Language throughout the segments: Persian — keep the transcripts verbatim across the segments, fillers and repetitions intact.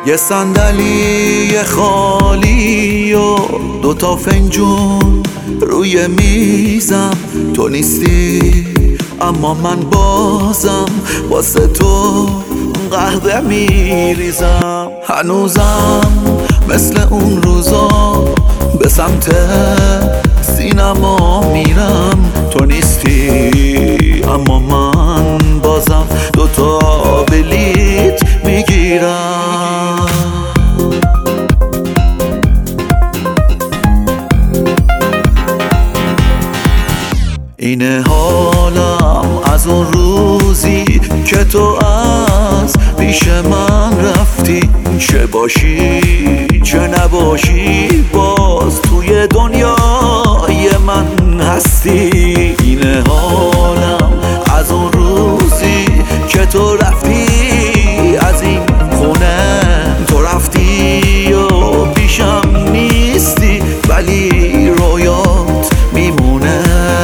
یه صندلی خالی و دوتا فنجون روی میزم، تو نیستی اما من بازم واسه تو قهوه میریزم. هنوزم مثل اون روزا به سمت سینما میرم، تو نیستی اما من بازم دوتا بلیت میگیرم. اینه حالم از اون روزی که تو از پیش من رفتی، چه باشی چه نباشی باز توی دنیای من هستی. اینه حالم از اون روزی که تو رفتی از این خونه، تو رفتی و پیشم نیستی ولی رویات میمونه.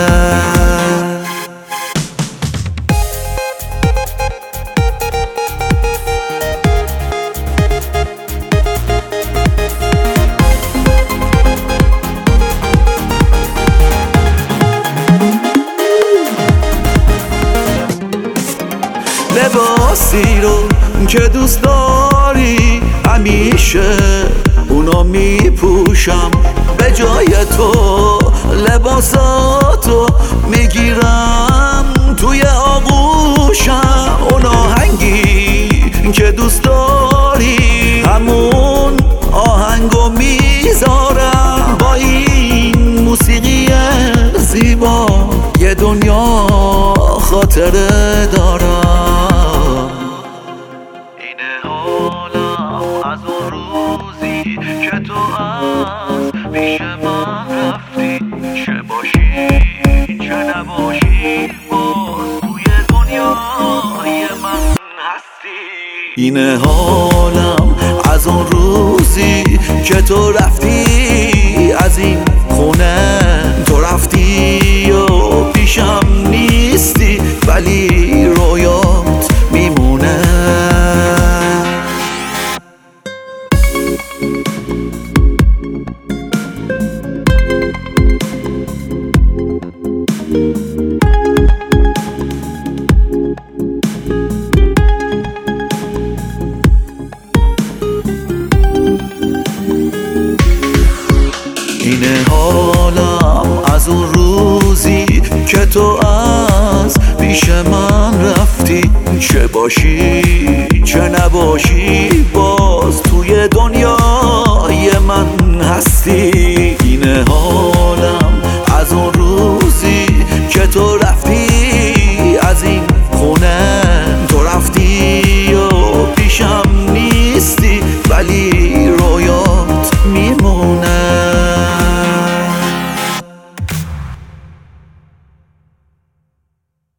لباسی رو که دوست داری همیشه اونو میپوشم، به جای تو لباساتو میگیرم توی آغوشم. اون آهنگی که دوست داری همون آهنگو میذارم، با این موسیقی زیبا یه دنیا خاطره دارم. اینه حالم از اون روزی که تو از پیش من رفتی، چه باشی چه نباشی باز توی دنیای من هستی. اینه حالم از اون روزی که تو رفتی از این خونه، تو رفتی و پیشم نیستی ولی رویات میمونه. اینه حالم از اون روزی که تو از پیش من رفتی، چه باشی چه نباشی باز توی دنیای من هستی.